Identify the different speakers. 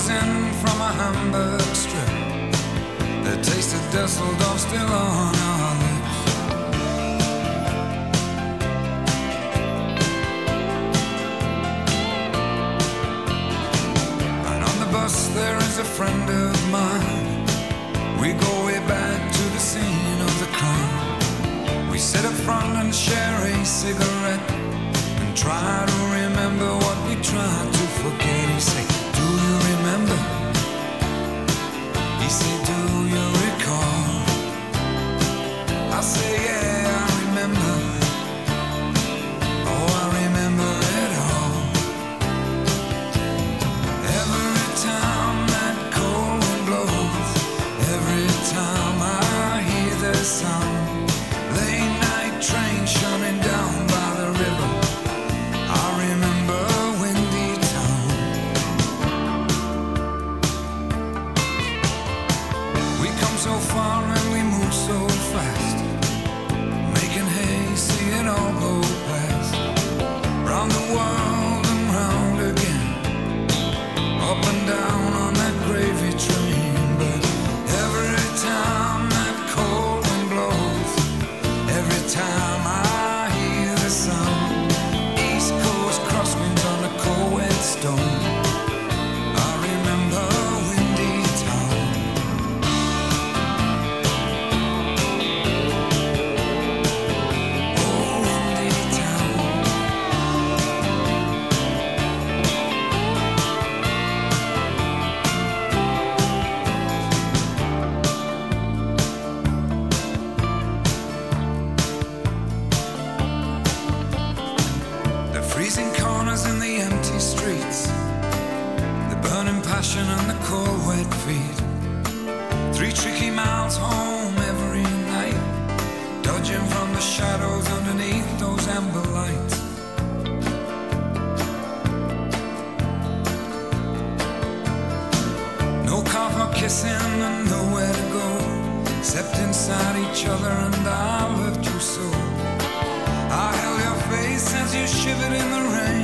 Speaker 1: frozen from a Hamburg strip. The taste of Dusseldorf still on our lips. And on the bus there is a friend of mine. We go way back to the scene of the crime. We sit up front and share a cigarette and try to remember what we tried to forget. He say, do you remember? He say, do you recall? I say, yeah, I remember. Oh, I remember it all. Every time that cold wind blows, every time I hear the sound, late night train shining down by the river, I remember Windy Town. We come so far and we move so fast, making hay, see it all go past. Round the world and round again, up and down on that gravy train. But every time that cold wind blows, every time I hear the sound, East Coast crosswinds on the cold wet stone, I remember Windy Town. Oh, Windy Town. The freezing corners and the empty streets, the burning passion and the cold wet feet. 3 tricky miles home every night, dodging from the shadows underneath those amber lights. No car for kissing and nowhere to go, except inside each other, and I loved you so. I held your face as you shivered in the rain.